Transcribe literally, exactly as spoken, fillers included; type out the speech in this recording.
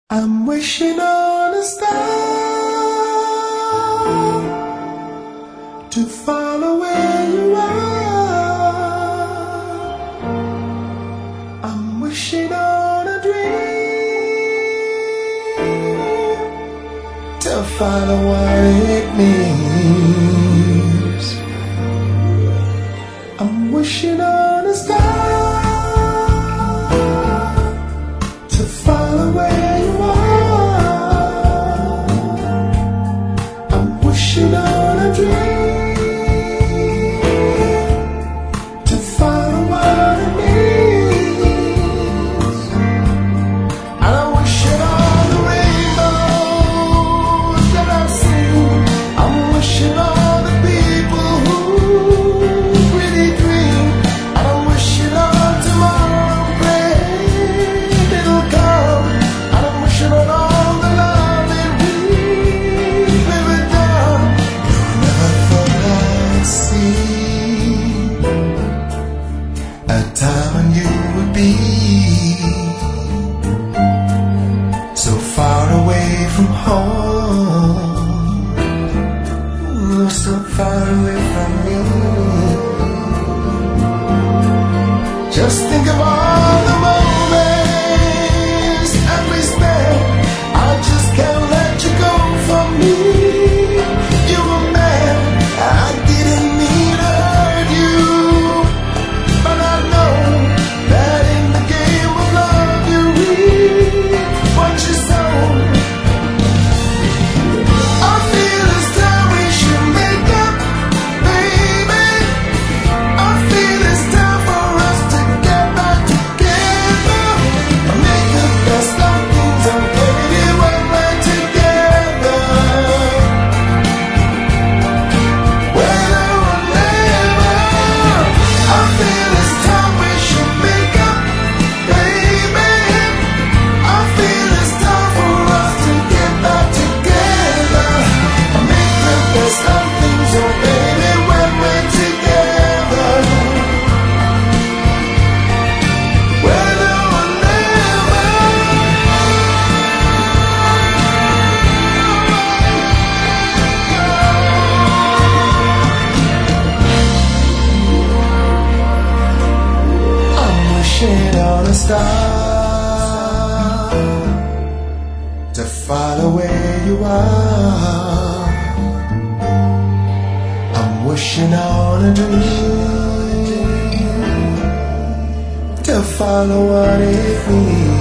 I'm wishing on a star to follow where you are. I'm wishing on a dream to follow what it means. I'm wishing on a star to follow where you are. I'm wishing on a dream to follow what it means. And I'm wishing on the rainbows that I've seen. I'm wishing on the people who really dream. And I'm wishing on tomorrow, praying it'll come. And I'm wishing on all the love that we've never done. Never thought I'd see a time when you would be so far away from home, so far away from me. Just think of all the moments that we spent. I just can't let you go from me. You were mad, I didn't mean to hurt you, but I know that in the game of love you reap what you sow. I feel it's time we should make up, baby. I feel it's time for us to get back together. Make the best of things, I'm baby, when we're together. Whether or never, I feel it's time we should make up, baby. I feel it's time for us to get back together. Make the best of things, oh baby, when we're together. Whether or never, I'm wishing on a star to follow where you are. I'm wishing on a dream to follow what it means.